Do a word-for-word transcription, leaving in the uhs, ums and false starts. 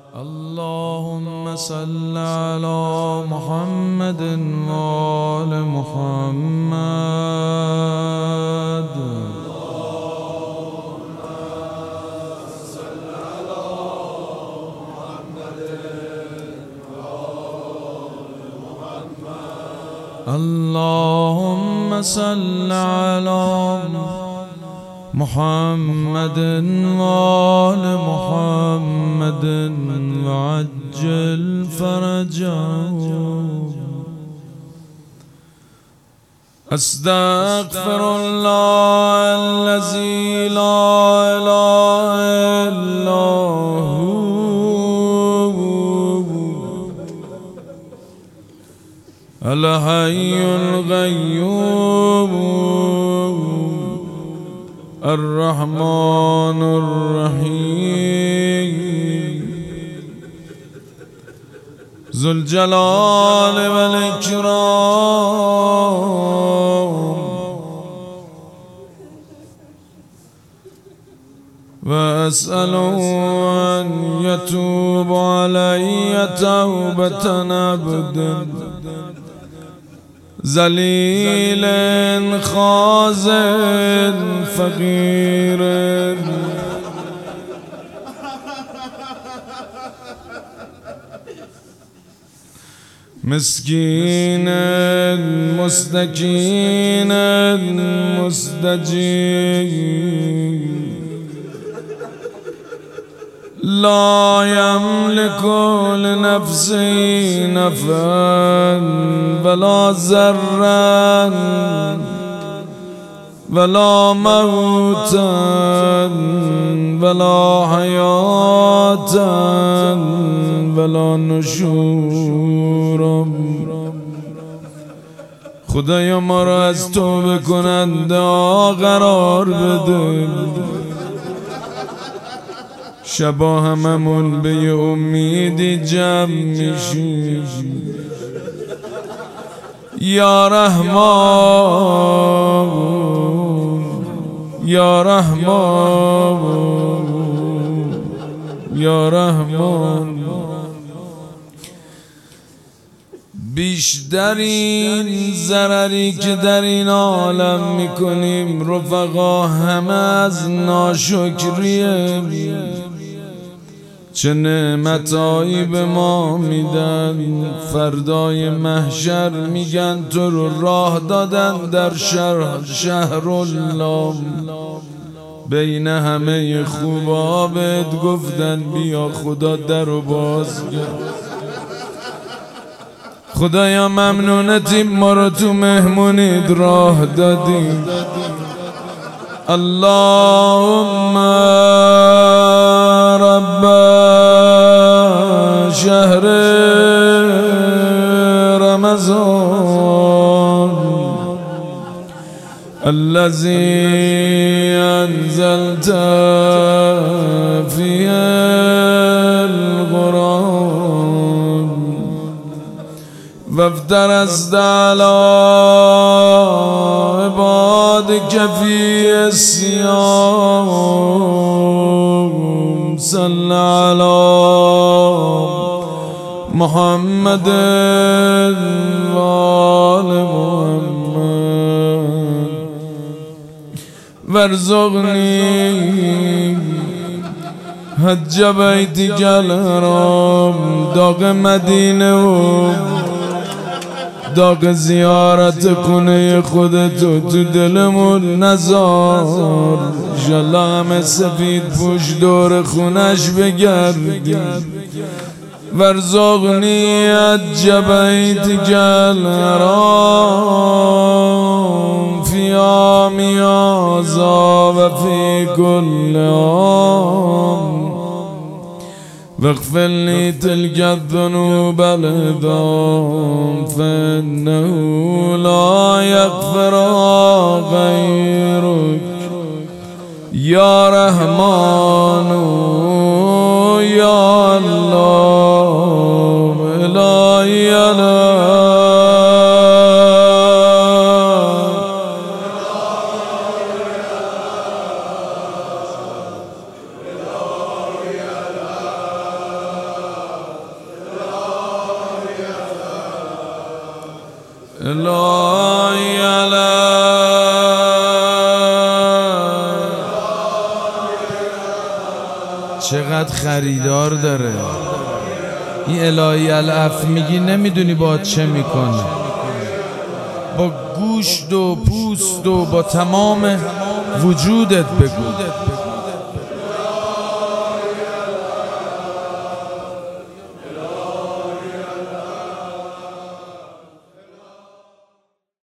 اللهم صل على محمد وآل محمد. اللهم صل على محمد وآل محمد وعجل فرجهم. استغفر الله الذي لا إله إلا هو الحي القيوم الرحمن الرحيم ذو الجلال والإكرام. وأسأله أن يتوب علي توبة عبد ذليل خازن فقير مسكين مستكين مستجيب لا يملك لنفسه نفعا ولا ضرا ولا موتا ولا حياة ولا نشورا. خدایا ما را از توبه کننده ها قرار بده. شبا هممون به یه امیدی جمع میشیم. یا رحمان یا رحمان یا رحمان. بیشترین ضرری که در این عالم میکنیم رفقا همه از ناشکریه. چه نعمتایی به ما میدن، فردای محشر میگن تو رو راه دادن در شهر شهر الله. بین همه خوبا بهت گفتن بیا خدا در رو باز کرد. خدایا ممنونتیم ما رو تو مهمونید راه دادیم. اللهم رب شهر رمضان الذي أنزلت فيه القرآن وافترضت على عبادك في الصيام. صل على محمد وآل محمد وارزقني حج بیتک الحرام. داغ مدینه و داغ زیارت کنه خودتو تو دلمون نزار. انشالله همه سفید پوش دور خونش بگردیم. وارزقنی حج بیتک الحرام فی عام هذا و فی کل عام. واغفر لي تلك الذنوب العظام فإنه لا يغفرها غيرك يا رحمن يا الله إلهي الهی علی چقدر خریدار داره این الهی العف میگی نمیدونی با چه میکنه، با گوشت و پوست و با تمام وجودت بگو.